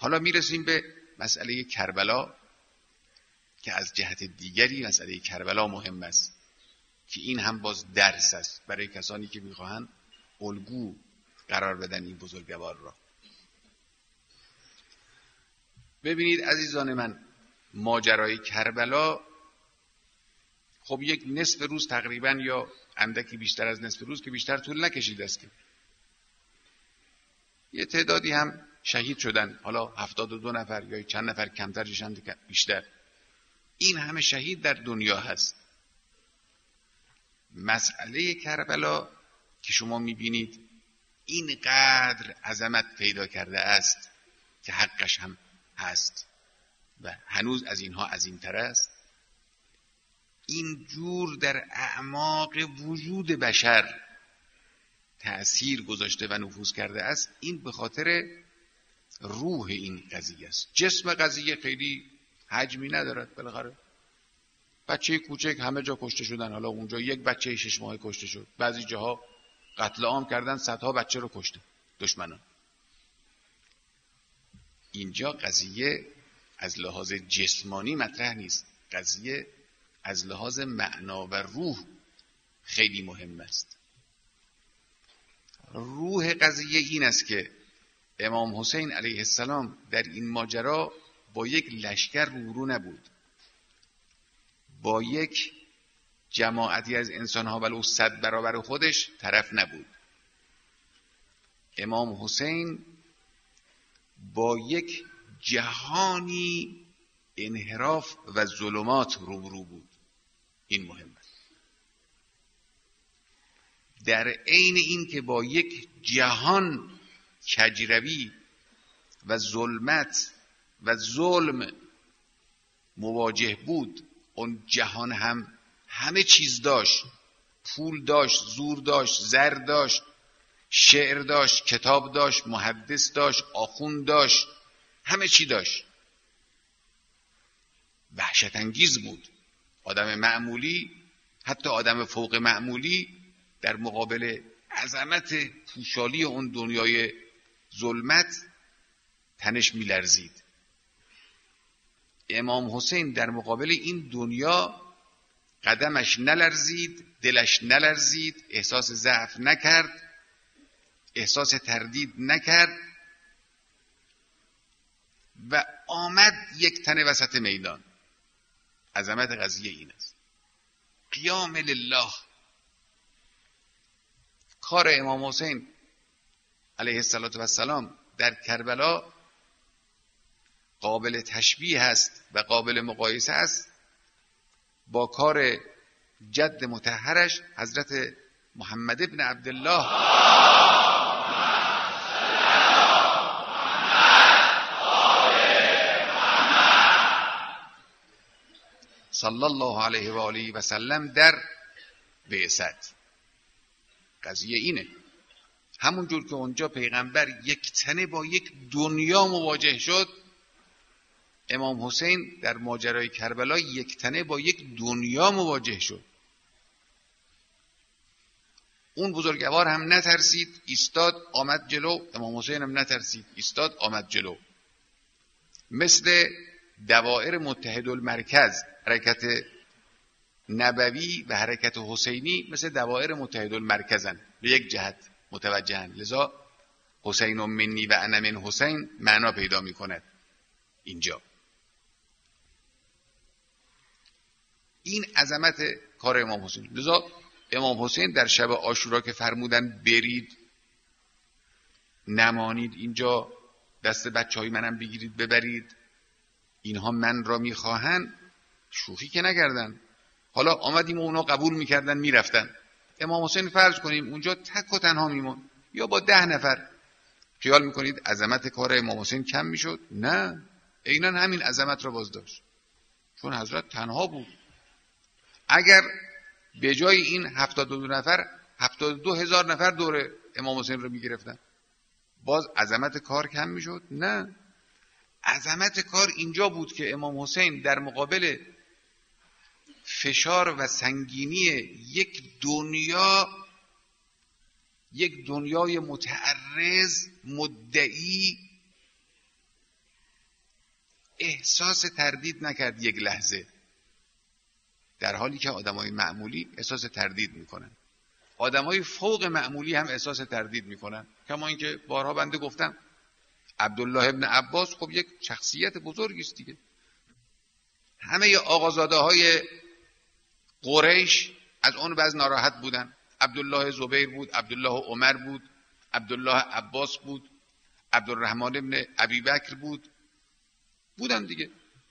حالا میرسیم به مسئله کربلا که از جهت دیگری مسئله کربلا مهم است که این هم باز درس است برای کسانی که میخواهند الگو قرار بدن این بزرگوار را. ببینید عزیزان من، ماجرای کربلا خب یک نصف روز تقریبا یا اندکی بیشتر از نصف روز که بیشتر طول نکشیده است که یه تعدادی هم شهید شدن، حالا 72 نفر یا چند نفر کمتر چند بیشتر، این همه شهید در دنیا هست. مسئله کربلا که شما میبینید اینقدر عظمت پیدا کرده است که حقش هم هست و هنوز از اینها عظیم‌تر است، این جور در اعماق وجود بشر تأثیر گذاشته و نفوذ کرده است. این به خاطر روح این قضیه است. جسم قضیه خیلی حجمی ندارد، بالاخره بچه کوچک همه جا کشته شدن، حالا اونجا یک بچه 6 ماهه کشته شد، بعضی جاها قتل عام کردن، صدها بچه رو کشته دشمنان. اینجا قضیه از لحاظ جسمانی مطرح نیست، قضیه از لحاظ معنا و روح خیلی مهم است. روح قضیه این است که امام حسین علیه السلام در این ماجرا با یک لشکر روبرو نبود، با یک جماعتی از انسانها ولو 100 برابر خودش طرف نبود. امام حسین با یک جهانی انحراف و ظلمات روبرو بود. این مهم است. در عین این که با یک جهان کجروی و ظلمت و ظلم مواجه بود، اون جهان هم همه چیز داشت، پول داشت، زور داشت، زر داشت، شعر داشت، کتاب داشت، محدث داشت، آخوند داشت، همه چی داشت. وحشت انگیز بود. آدم معمولی، حتی آدم فوق معمولی، در مقابل عظمت پوشالی اون دنیای ظلمت تنش میلرزید. امام حسین در مقابل این دنیا قدمش نلرزید، دلش نلرزید، احساس ضعف نکرد، احساس تردید نکرد و آمد یک تنه وسط میدان. عظمت قضیه این است. قیام لله. کار امام حسین علیه السلام در کربلا قابل تشبیه است و قابل مقایسه است با کار جد مطهرش حضرت محمد ابن عبدالله صلی الله علیه و آله و سلم در بعثت. قضیه اینه. همون جور که اونجا پیغمبر یک تنه با یک دنیا مواجه شد، امام حسین در ماجرای کربلا یک تنه با یک دنیا مواجه شد. اون بزرگوار هم نترسید، ایستاد آمد جلو. امام حسین هم نترسید، ایستاد آمد جلو. مثل دوائر متحدالمرکز، حرکت نبوی و حرکت حسینی مثل دوائر متحدالمرکزن، به یک جهت متوجهن. لذا حسین منی و انا من حسین معنا پیدا می کند اینجا. این عظمت کار امام حسین. لذا امام حسین در شب عاشورا که فرمودن برید نمانید اینجا، دست بچه‌های منم بگیرید ببرید، اینها من را میخواهن، شوخی که نکردن. حالا آمدیم و اونا قبول میکردن میرفتن. امام حسین فرض کنیم اونجا تک و تنها میمون یا با 10 نفر، خیال میکنید عظمت کار امام حسین کم میشد؟ نه، عیناً همین عظمت را باز داشت، چون حضرت تنها بود. اگر به جای این 72 نفر 72,000 نفر دور امام حسین رو میگرفتن، باز عظمت کار کم میشد؟ نه، عظمت کار اینجا بود که امام حسین در مقابل فشار و سنگینی یک دنیای متعرض، مدعی، احساس تردید نکرد یک لحظه، در حالی که آدمای معمولی احساس تردید میکنن. آدمای فوق معمولی هم احساس تردید میکنن. کما اینکه بارها بنده گفتم عبدالله ابن عباس خب یک شخصیت بزرگی است دیگه. همه آقازاده های قریش از اون بعض ناراحت بودن. عبدالله زبیر بود، عبدالله عمر بود، عبدالله عباس بود، عبدالرحمن ابن ابی بکر بودن دیگه.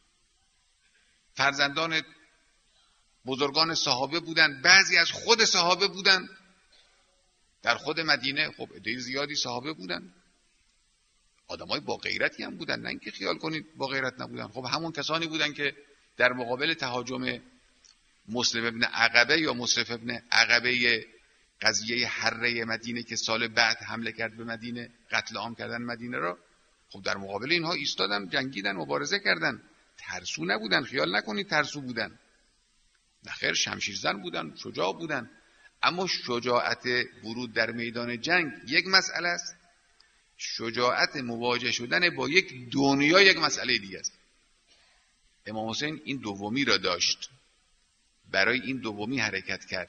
فرزندان بزرگان صحابه بودن، بعضی از خود صحابه بودن. در خود مدینه خب عده زیادی صحابه بودن، آدمای با غیرتی هم بودن، نه اینکه خیال کنید با غیرت نبودن. خب همون کسانی بودن که در مقابل تهاجم مسلم ابن عقبه یا مصرف ابن عقبه قضیه حره مدینه که سال بعد حمله کرد به مدینه، قتل عام کردن مدینه را، خب در مقابل اینها ایستادن، جنگیدن، مبارزه کردن، ترسو نبودن. خیال نکنید ترسو بودن، نخیر، شمشیرزن بودن، شجاع بودن. اما شجاعت ورود در میدان جنگ یک مسئله است، شجاعت مواجه شدن با یک دنیا یک مسئله دیگه است. امام حسین این دومی را داشت، برای این دومی حرکت کرد.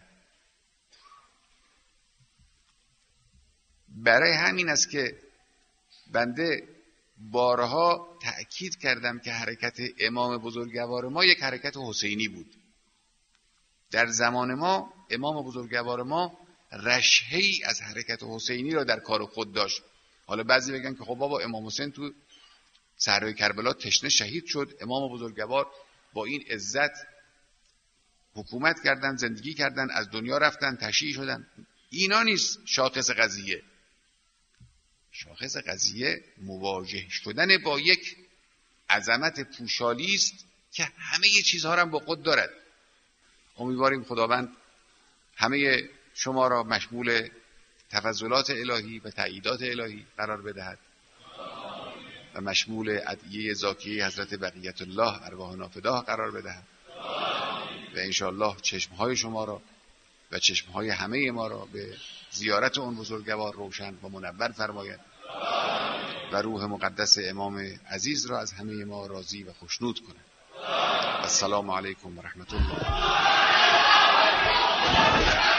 برای همین است که بنده بارها تأکید کردم که حرکت امام بزرگوار ما یک حرکت حسینی بود. در زمان ما امام بزرگوار ما رشحه‌ای از حرکت حسینی را در کار خود داشت. حالا بعضی بگن که خب بابا امام حسین تو صحرای کربلا تشنه شهید شد، امام بزرگوار با این عزت حکومت کردن، زندگی کردن، از دنیا رفتن، تشییع شدن. اینا نیست شاخص قضیه. شاخص قضیه مواجه شدن با یک عظمت پوشالی است که همه چیزها را با خود دارد. امیدواریم خداوند همه شما را مشمول تفضلات الهی و تأییدات الهی قرار بدهد و مشمول ادعیه زاکیه حضرت بقیت الله ارواح نافداه قرار بدهد و انشاءالله چشمهای شما را و چشمهای همه ما را به زیارت اون بزرگوار روشن و منور فرماید و روح مقدس امام عزیز را از همه ما راضی و خوشنود کند. السلام علیکم و رحمت الله.